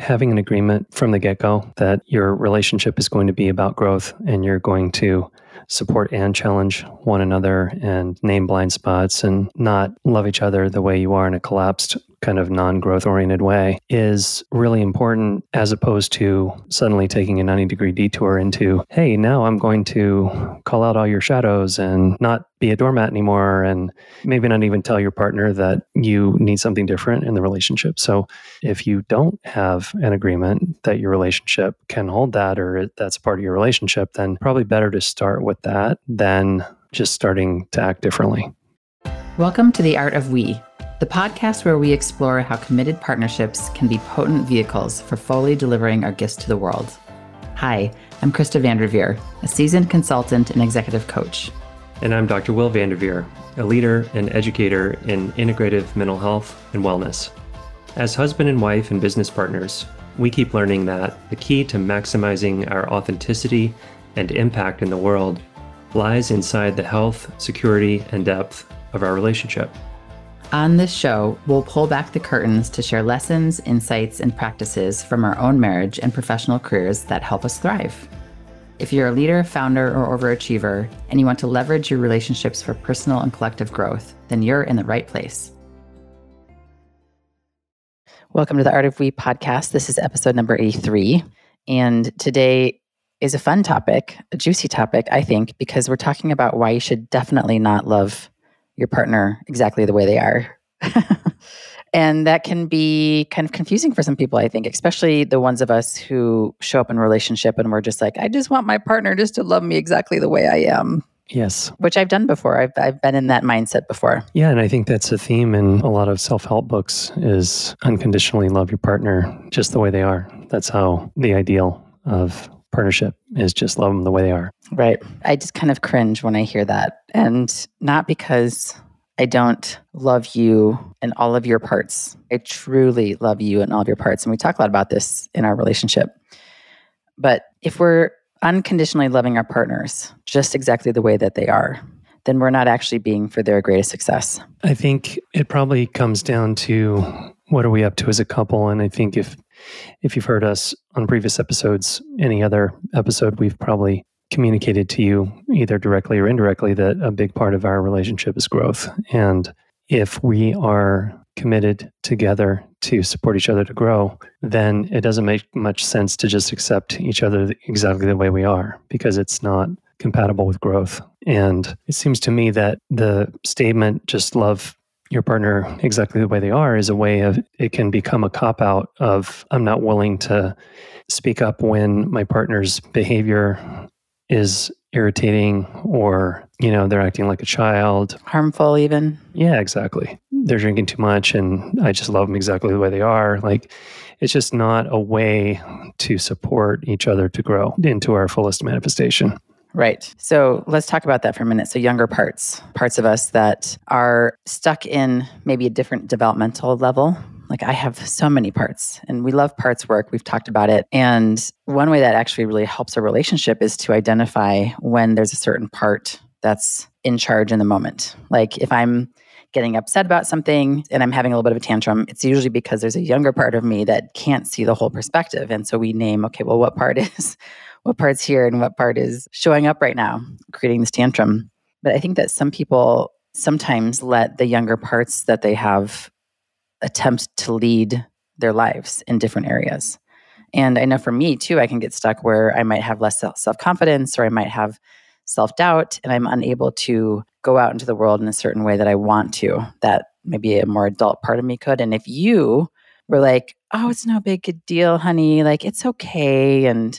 having an agreement from the get-go that your relationship is going to be about growth and you're going to support and challenge one another and name blind spots and not love each other the way you are in a collapsed kind of non-growth oriented way is really important, as opposed to suddenly taking a 90-degree detour into, hey, now I'm going to call out all your shadows and not be a doormat anymore, and maybe not even tell your partner that you need something different in the relationship. So if you don't have an agreement that your relationship can hold that, or that's part of your relationship, then probably better to start with that than just starting to act differently. Welcome to The Art of We, the podcast where we explore how committed partnerships can be potent vehicles for fully delivering our gifts to the world. Hi, I'm Krista Vanderveer, a seasoned consultant and executive coach. And I'm Dr. Will Vanderveer, a leader and educator in integrative mental health and wellness. As husband and wife and business partners, we keep learning that the key to maximizing our authenticity and impact in the world lies inside the health, security, and depth of our relationship. On this show, we'll pull back the curtains to share lessons, insights, and practices from our own marriage and professional careers that help us thrive. If you're a leader, founder, or overachiever, and you want to leverage your relationships for personal and collective growth, then you're in the right place. Welcome to the Art of We podcast. This is episode number 83. And today is a fun topic, a juicy topic, I think, because we're talking about why you should definitely not love your partner exactly the way they are. And that can be kind of confusing for some people, I think, especially the ones of us who show up in a relationship and we're just like, I just want my partner just to love me exactly the way I am. Yes. Which I've done before. I've been in that mindset before. Yeah, and I think that's a theme in a lot of self-help books is unconditionally love your partner just the way they are. That's how the ideal of partnership is, just love them the way they are. Right. I just kind of cringe when I hear that. And not because I don't love you and all of your parts. I truly love you and all of your parts. And we talk a lot about this in our relationship. But if we're unconditionally loving our partners just exactly the way that they are, then we're not actually being for their greatest success. I think it probably comes down to what are we up to as a couple? And I think if you've heard us on previous episodes, any other episode, we've probably communicated to you either directly or indirectly that a big part of our relationship is growth. And if we are committed together to support each other to grow, then it doesn't make much sense to just accept each other exactly the way we are, because it's not compatible with growth. And it seems to me that the statement, just love your partner exactly the way they are, is a way of, it can become a cop-out of, I'm not willing to speak up when my partner's behavior is irritating, or, they're acting like a child. Harmful even. Yeah, exactly. They're drinking too much and I just love them exactly the way they are. Like, it's just not a way to support each other to grow into our fullest manifestation. Right. So let's talk about that for a minute. So younger parts of us that are stuck in maybe a different developmental level. Like I have so many parts and we love parts work. We've talked about it. And one way that actually really helps a relationship is to identify when there's a certain part that's in charge in the moment. Like if I'm getting upset about something and I'm having a little bit of a tantrum, it's usually because there's a younger part of me that can't see the whole perspective. And so we name, okay, well, what part's here and what part is showing up right now, creating this tantrum. But I think that some people sometimes let the younger parts that they have attempt to lead their lives in different areas. And I know for me too, I can get stuck where I might have less self-confidence or I might have self-doubt and I'm unable to go out into the world in a certain way that I want to, that maybe a more adult part of me could. And if you were like, oh, it's no big deal, honey, like it's okay. And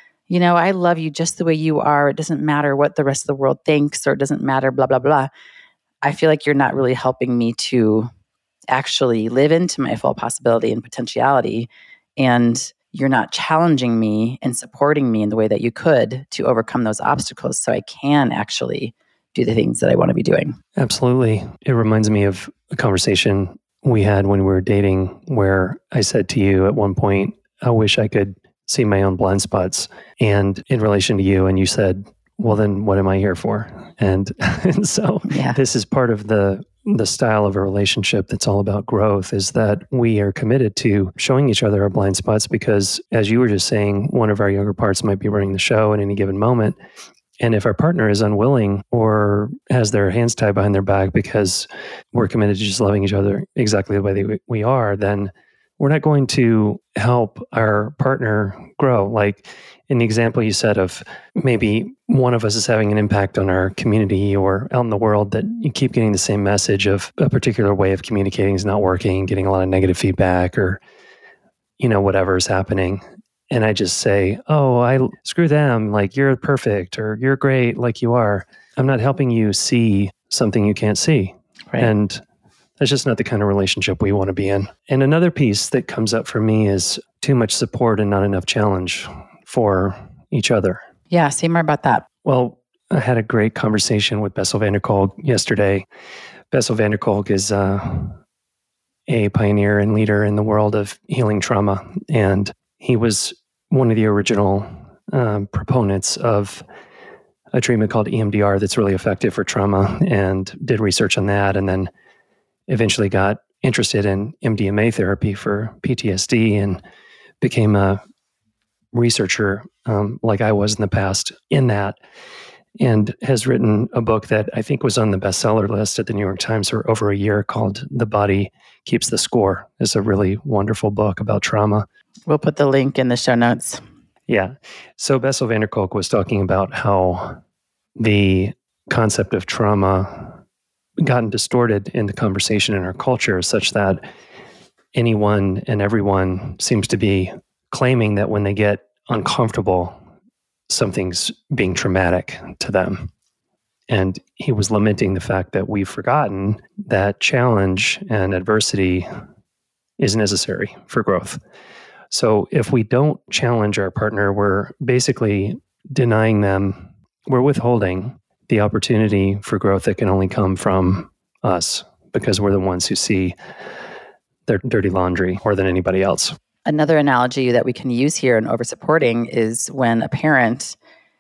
I love you just the way you are. It doesn't matter what the rest of the world thinks, or it doesn't matter, blah, blah, blah. I feel like you're not really helping me to actually live into my full possibility and potentiality. And you're not challenging me and supporting me in the way that you could to overcome those obstacles so I can actually do the things that I want to be doing. Absolutely. It reminds me of a conversation we had when we were dating where I said to you at one point, I wish I could see my own blind spots. And in relation to you, and you said, well, then what am I here for? And so This is part of the the style of a relationship that's all about growth is that we are committed to showing each other our blind spots because, as you were just saying, one of our younger parts might be running the show at any given moment. And if our partner is unwilling or has their hands tied behind their back because we're committed to just loving each other exactly the way that we are, then we're not going to help our partner grow. Like in the example you said of maybe one of us is having an impact on our community or out in the world, that you keep getting the same message of a particular way of communicating is not working, getting a lot of negative feedback or, whatever is happening. And I just say, screw them, like you're perfect or you're great like you are. I'm not helping you see something you can't see. Right. And that's just not the kind of relationship we want to be in. And another piece that comes up for me is too much support and not enough challenge for each other. Yeah, say more about that. Well, I had a great conversation with Bessel van der Kolk yesterday. Bessel van der Kolk is a pioneer and leader in the world of healing trauma. And he was one of the original proponents of a treatment called EMDR that's really effective for trauma, and did research on that, and then eventually got interested in MDMA therapy for PTSD and became a researcher like I was in the past in that, and has written a book that I think was on the bestseller list at the New York Times for over a year called The Body Keeps the Score. It's a really wonderful book about trauma. We'll put the link in the show notes. Yeah. So Bessel van der Kolk was talking about how the concept of trauma gotten distorted in the conversation in our culture such that anyone and everyone seems to be claiming that when they get uncomfortable, something's being traumatic to them. And he was lamenting the fact that we've forgotten that challenge and adversity is necessary for growth. So if we don't challenge our partner, we're basically denying them, we're withholding the opportunity for growth that can only come from us because we're the ones who see their dirty laundry more than anybody else. Another analogy that we can use here in oversupporting is when a parent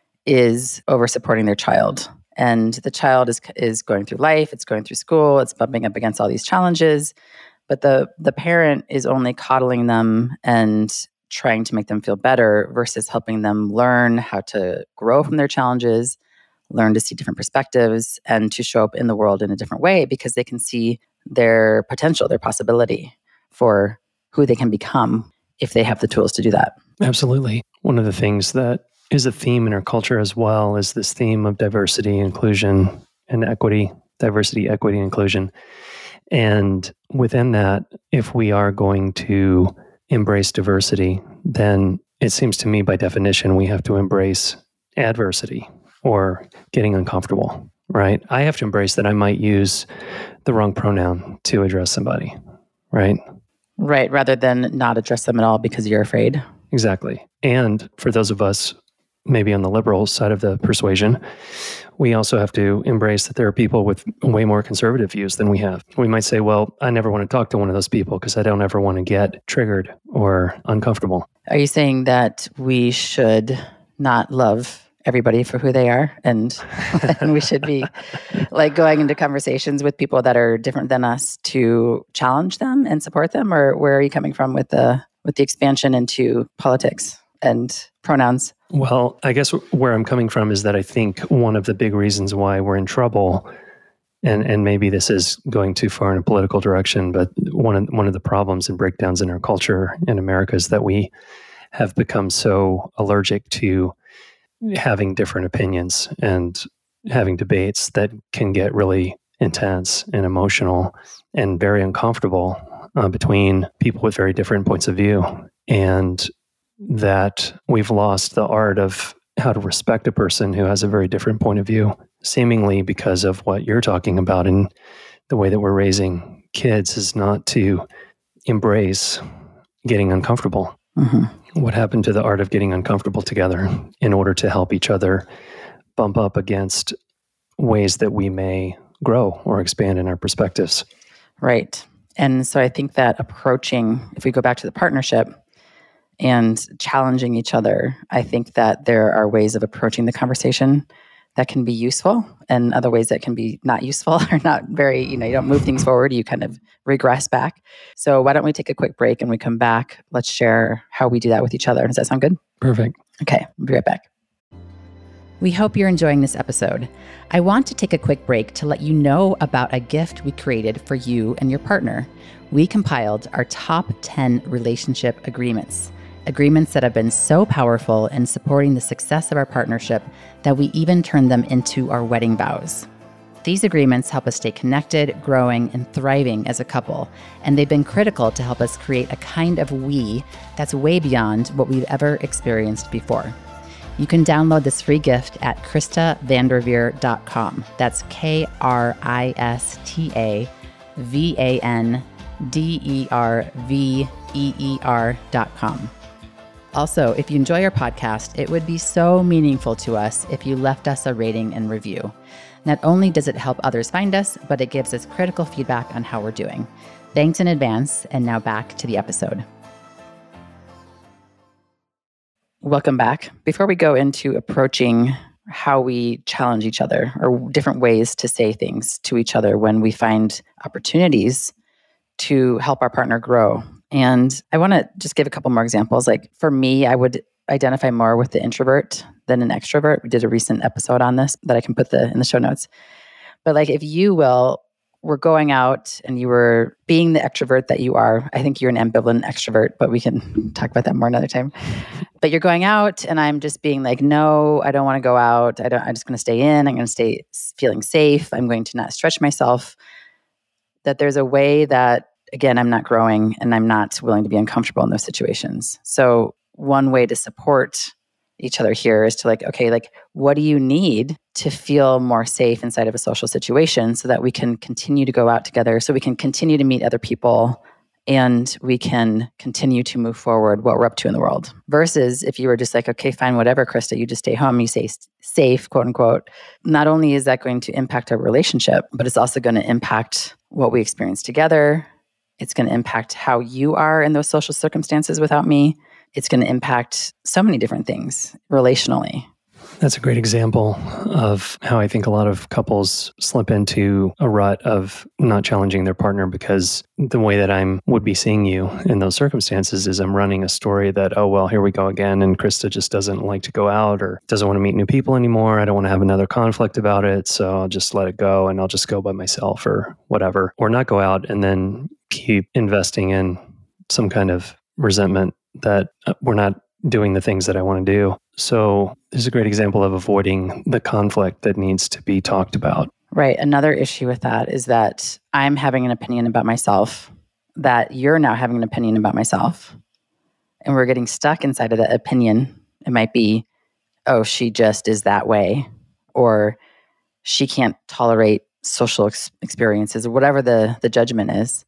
is oversupporting their child. And the child is going through life, it's going through school, it's bumping up against all these challenges. But the parent is only coddling them and trying to make them feel better versus helping them learn how to grow from their challenges, learn to see different perspectives, and to show up in the world in a different way because they can see their potential, their possibility for who they can become if they have the tools to do that. Absolutely. One of the things that is a theme in our culture as well is this theme of diversity, inclusion, and equity. Diversity, equity, inclusion. And within that, if we are going to embrace diversity, then it seems to me by definition, we have to embrace adversity or getting uncomfortable, right? I have to embrace that I might use the wrong pronoun to address somebody, right? Right, rather than not address them at all because you're afraid. Exactly. And for those of us maybe on the liberal side of the persuasion, we also have to embrace that there are people with way more conservative views than we have. We might say, well, I never want to talk to one of those people because I don't ever want to get triggered or uncomfortable. Are you saying that we should not love everybody for who they are and we should be like going into conversations with people that are different than us to challenge them and support them? Or where are you coming from with the expansion into politics and pronouns? Well, I guess where I'm coming from is that I think one of the big reasons why we're in trouble, and maybe this is going too far in a political direction, but one of the problems and breakdowns in our culture in America is that we have become so allergic to having different opinions and having debates that can get really intense and emotional and very uncomfortable between people with very different points of view. And that we've lost the art of how to respect a person who has a very different point of view, seemingly because of what you're talking about and the way that we're raising kids is not to embrace getting uncomfortable. Mm-hmm. What happened to the art of getting uncomfortable together in order to help each other bump up against ways that we may grow or expand in our perspectives? Right. And so I think that approaching, if we go back to the partnership, and challenging each other, I think that there are ways of approaching the conversation that can be useful and other ways that can be not useful or not very, you don't move things forward, you kind of regress back. So why don't we take a quick break and we come back, let's share how we do that with each other. Does that sound good? Perfect. Okay, we'll be right back. We hope you're enjoying this episode. I want to take a quick break to let you know about a gift we created for you and your partner. We compiled our top 10 relationship agreements that have been so powerful in supporting the success of our partnership that we even turned them into our wedding vows. These agreements help us stay connected, growing, and thriving as a couple, and they've been critical to help us create a kind of we that's way beyond what we've ever experienced before. You can download this free gift at KristaVanderveer.com. That's KristaVanderveer.com. Also, if you enjoy our podcast, it would be so meaningful to us if you left us a rating and review. Not only does it help others find us, but it gives us critical feedback on how we're doing. Thanks in advance, and now back to the episode. Welcome back. Before we go into approaching how we challenge each other or different ways to say things to each other when we find opportunities to help our partner grow. And I want to just give a couple more examples. Like for me, I would identify more with the introvert than an extrovert. We did a recent episode on this that I can put in the show notes. But like if you were going out and you were being the extrovert that you are, I think you're an ambivalent extrovert, but we can talk about that more another time. But you're going out and I'm just being like, no, I don't want to go out. I'm just going to stay in. I'm going to stay feeling safe. I'm going to not stretch myself. That there's a way that, again, I'm not growing and I'm not willing to be uncomfortable in those situations. So one way to support each other here is to what do you need to feel more safe inside of a social situation so that we can continue to go out together, so we can continue to meet other people and we can continue to move forward what we're up to in the world. Versus if you were just like, okay, fine, whatever, Krista, you just stay home, you stay safe, quote unquote. Not only is that going to impact our relationship, but it's also going to impact what we experience together. It's going to impact how you are in those social circumstances without me. It's going to impact so many different things relationally. That's a great example of how I think a lot of couples slip into a rut of not challenging their partner because the way that I would be seeing you in those circumstances is I'm running a story that, oh, well, here we go again. And Krista just doesn't like to go out or doesn't want to meet new people anymore. I don't want to have another conflict about it. So I'll just let it go and I'll just go by myself or whatever, or not go out and then keep investing in some kind of resentment that we're not doing the things that I want to do. So this is a great example of avoiding the conflict that needs to be talked about. Right. Another issue with that is that I'm having an opinion about myself, that you're now having an opinion about myself, and we're getting stuck inside of that opinion. It might be, oh, she just is that way, or she can't tolerate social experiences, or whatever the judgment is.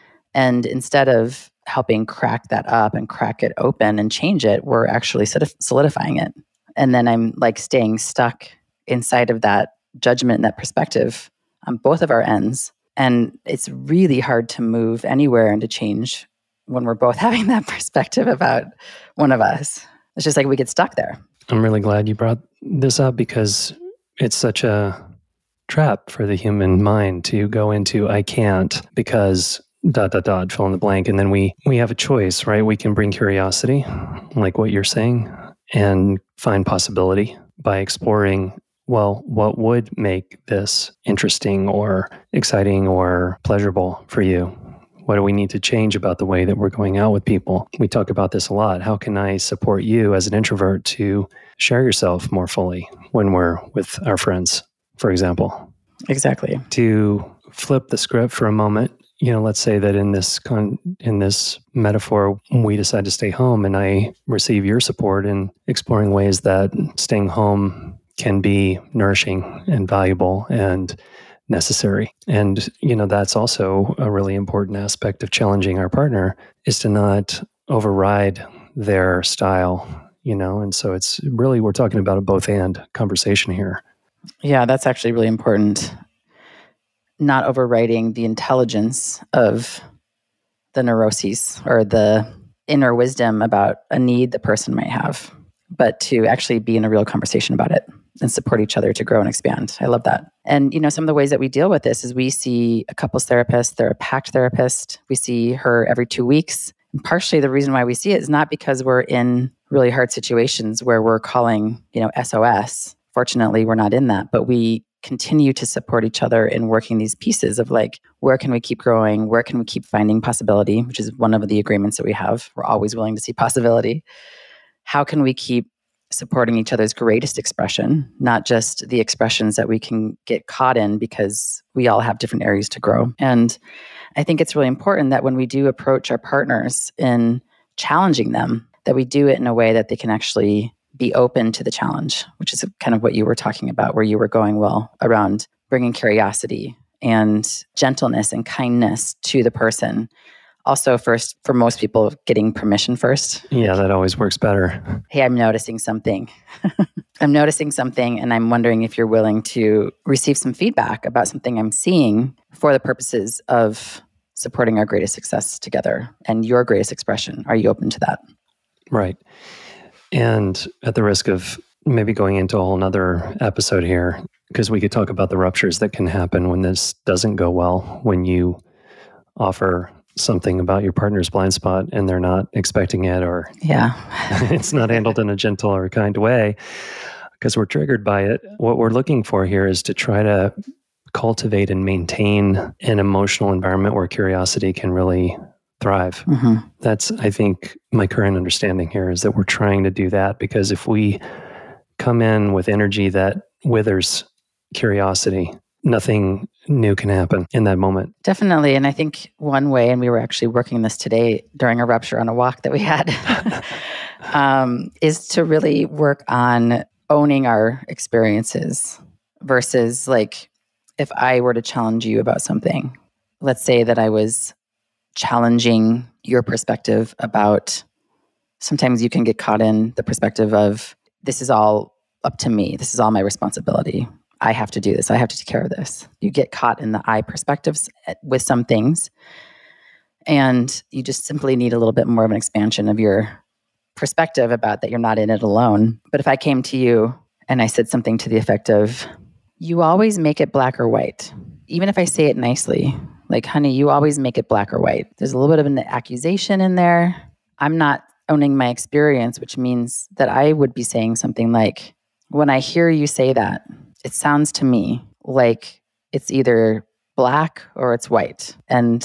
And instead of helping crack that up and crack it open and change it, we're actually sort of solidifying it. And then I'm like staying stuck inside of that judgment and that perspective on both of our ends. And it's really hard to move anywhere and to change when we're both having that perspective about one of us. It's just like we get stuck there. I'm really glad you brought this up because it's such a trap for the human mind to go into, I can't because ... fill in the blank. And then we have a choice, right? We can bring curiosity, like what you're saying, and find possibility by exploring, well, what would make this interesting or exciting or pleasurable for you? What do we need to change about the way that we're going out with people? We talk about this a lot. How can I support you as an introvert to share yourself more fully when we're with our friends, for example? Exactly. To flip the script for a moment, let's say that in this metaphor, we decide to stay home and I receive your support in exploring ways that staying home can be nourishing and valuable and necessary. And, that's also a really important aspect of challenging our partner is to not override their style, and so it's really, we're talking about a both and conversation here. Yeah, that's actually really important. Not overriding the intelligence of the neuroses or the inner wisdom about a need the person might have, but to actually be in a real conversation about it and support each other to grow and expand. I love that. And, some of the ways that we deal with this is we see a couples therapist, they're a packed therapist. We see her every 2 weeks. And partially the reason why we see it is not because we're in really hard situations where we're calling, SOS. Fortunately, we're not in that, but we continue to support each other in working these pieces of like, where can we keep growing? Where can we keep finding possibility, which is one of the agreements that we have. We're always willing to see possibility. How can we keep supporting each other's greatest expression, not just the expressions that we can get caught in because we all have different areas to grow. And I think it's really important that when we do approach our partners in challenging them, that we do it in a way that they can actually be open to the challenge, which is kind of what you were talking about, where you were going around bringing curiosity and gentleness and kindness to the person. Also, first, for most people, getting permission first. Yeah, that always works better. Hey, I'm noticing something. I'm noticing something, and I'm wondering if you're willing to receive some feedback about something I'm seeing for the purposes of supporting our greatest success together and your greatest expression. Are you open to that? Right. And at the risk of maybe going into a whole nother episode here, because we could talk about the ruptures that can happen when this doesn't go well, when you offer something about your partner's blind spot and they're not expecting it, or it's not handled in a gentle or kind way because we're triggered by it. What we're looking for here is to try to cultivate and maintain an emotional environment where curiosity can really thrive. Mm-hmm. That's, I think, my current understanding here is that we're trying to do that, because if we come in with energy that withers curiosity, nothing new can happen in that moment. Definitely. And I think one way, and we were actually working this today during a rupture on a walk that we had, is to really work on owning our experiences versus like, if I were to challenge you about something, let's say that I was challenging your perspective about, sometimes you can get caught in the perspective of, this is all up to me. This is all my responsibility. I have to do this. I have to take care of this. You get caught in the I perspectives with some things, and you just simply need a little bit more of an expansion of your perspective about that you're not in it alone. But if I came to you and I said something to the effect of, you always make it black or white. Even if I say it nicely, like, honey, you always make it black or white. There's a little bit of an accusation in there. I'm not owning my experience, which means that I would be saying something like, when I hear you say that, it sounds to me like it's either black or it's white,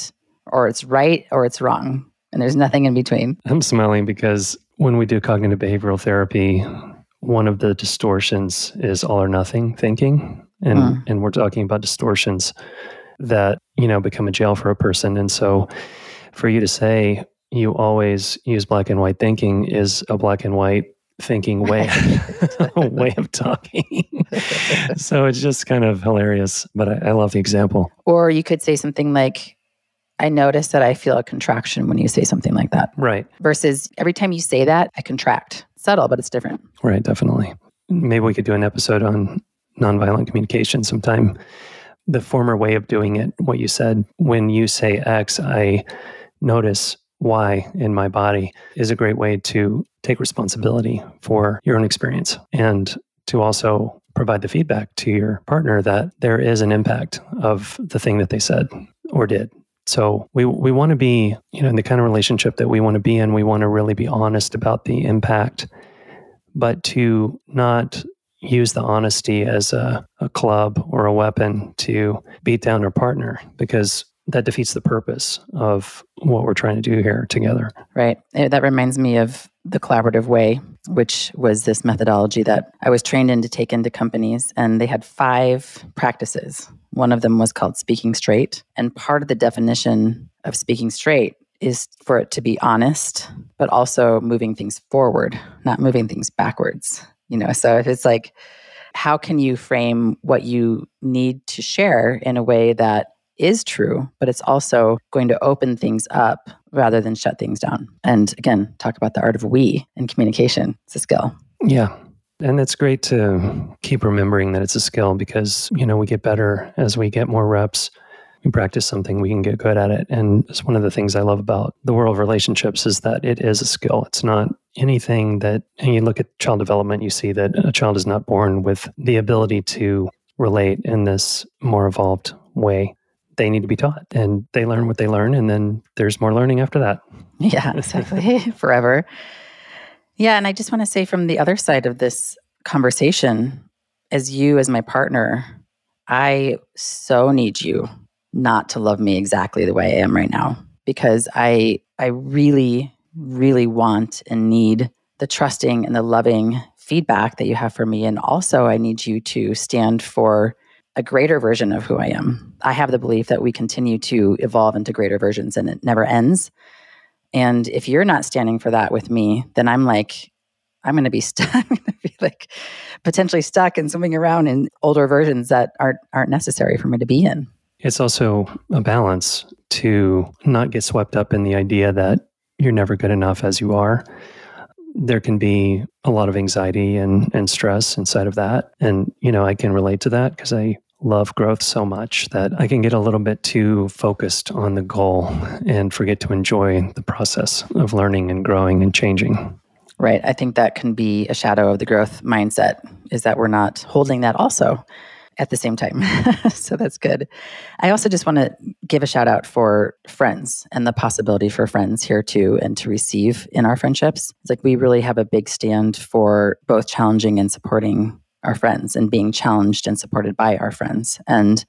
or it's right or it's wrong. And there's nothing in between. I'm smiling because when we do cognitive behavioral therapy, one of the distortions is all or nothing thinking. And we're talking about distortions that, become a jail for a person. And so for you to say you always use black and white thinking is a black and white thinking way of talking. So it's just kind of hilarious, but I love the example. Or you could say something like, I notice that I feel a contraction when you say something like that. Right. Versus every time you say that, I contract. Subtle, but it's different. Right, definitely. Maybe we could do an episode on nonviolent communication sometime. The former way of doing it, what you said, when you say X, I notice Y in my body, is a great way to take responsibility for your own experience and to also provide the feedback to your partner that there is an impact of the thing that they said or did. So we want to be, in the kind of relationship that we want to be in, we want to really be honest about the impact, but to not use the honesty as a club or a weapon to beat down our partner, because that defeats the purpose of what we're trying to do here together. Right. That reminds me of the collaborative way, which was this methodology that I was trained in to take into companies. And they had 5 practices. One of them was called speaking straight. And part of the definition of speaking straight is for it to be honest, but also moving things forward, not moving things backwards. So if it's like, how can you frame what you need to share in a way that is true, but it's also going to open things up rather than shut things down? And again, talk about the art of we in communication. It's a skill. Yeah. And it's great to keep remembering that it's a skill, because, we get better as we get more reps we practice something, we can get good at it. And it's one of the things I love about the world of relationships is that it is a skill. It's not anything that, and you look at child development, you see that a child is not born with the ability to relate in this more evolved way. They need to be taught, and they learn what they learn, and then there's more learning after that. Yeah, exactly. Forever. Yeah, and I just want to say from the other side of this conversation, as you, as my partner, I so need you not to love me exactly the way I am right now, because I really, really want and need the trusting and the loving feedback that you have for me. And also I need you to stand for a greater version of who I am. I have the belief that we continue to evolve into greater versions and it never ends. And if you're not standing for that with me, then I'm going to be stuck. I'm going to be like potentially stuck and swimming around in older versions that aren't necessary for me to be in. It's also a balance to not get swept up in the idea that you're never good enough as you are. There can be a lot of anxiety and stress inside of that. And, I can relate to that because I love growth so much that I can get a little bit too focused on the goal and forget to enjoy the process of learning and growing and changing. Right. I think that can be a shadow of the growth mindset, is that we're not holding that also at the same time. So that's good. I also just want to give a shout out for friends and the possibility for friends here too, and to receive in our friendships. It's like we really have a big stand for both challenging and supporting our friends and being challenged and supported by our friends. And,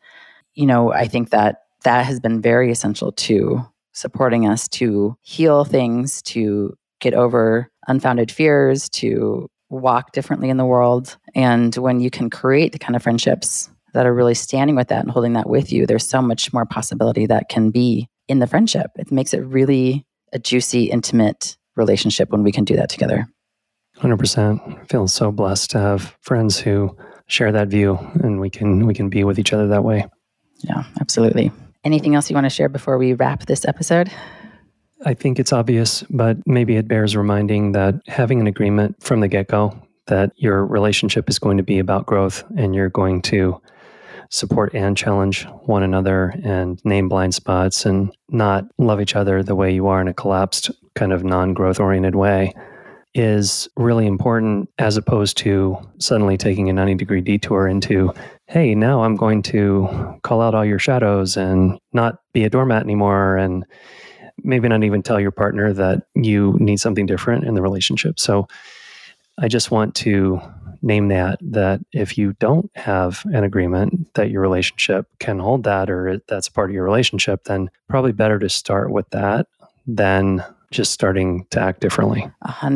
I think that has been very essential to supporting us to heal things, to get over unfounded fears, to walk differently in the world. And when you can create the kind of friendships that are really standing with that and holding that with you, there's so much more possibility that can be in the friendship. It makes it really a juicy, intimate relationship when we can do that together. 100%. I feel so blessed to have friends who share that view, and we can be with each other that way. Yeah, absolutely. Anything else you want to share before we wrap this episode? I think it's obvious, but maybe it bears reminding that having an agreement from the get-go that your relationship is going to be about growth and you're going to support and challenge one another and name blind spots and not love each other the way you are in a collapsed kind of non-growth oriented way is really important, as opposed to suddenly taking a 90-degree detour into, hey, now I'm going to call out all your shadows and not be a doormat anymore, and maybe not even tell your partner that you need something different in the relationship. So I just want to name that if you don't have an agreement that your relationship can hold that, or that's part of your relationship, then probably better to start with that than just starting to act differently.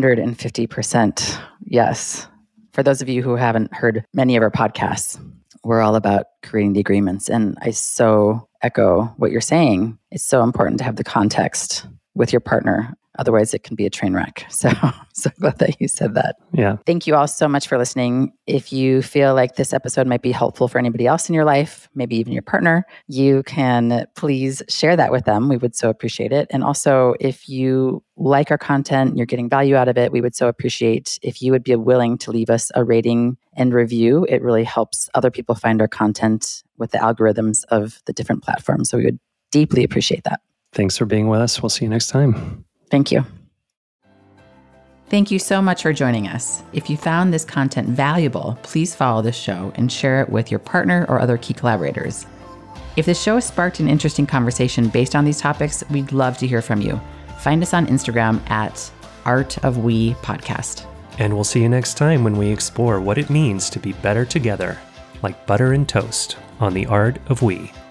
150%. Yes. For those of you who haven't heard many of our podcasts, we're all about creating the agreements. And I so echo what you're saying. It's so important to have the context with your partner. Otherwise, it can be a train wreck. So glad that you said that. Yeah. Thank you all so much for listening. If you feel like this episode might be helpful for anybody else in your life, maybe even your partner, you can please share that with them. We would so appreciate it. And also, if you like our content, you're getting value out of it, we would so appreciate if you would be willing to leave us a rating and review. It really helps other people find our content with the algorithms of the different platforms. So we would deeply appreciate that. Thanks for being with us. We'll see you next time. Thank you. Thank you so much for joining us. If you found this content valuable, please follow this show and share it with your partner or other key collaborators. If this show has sparked an interesting conversation based on these topics, we'd love to hear from you. Find us on Instagram at Art of We Podcast. And we'll see you next time when we explore what it means to be better together, like butter and toast on the Art of We.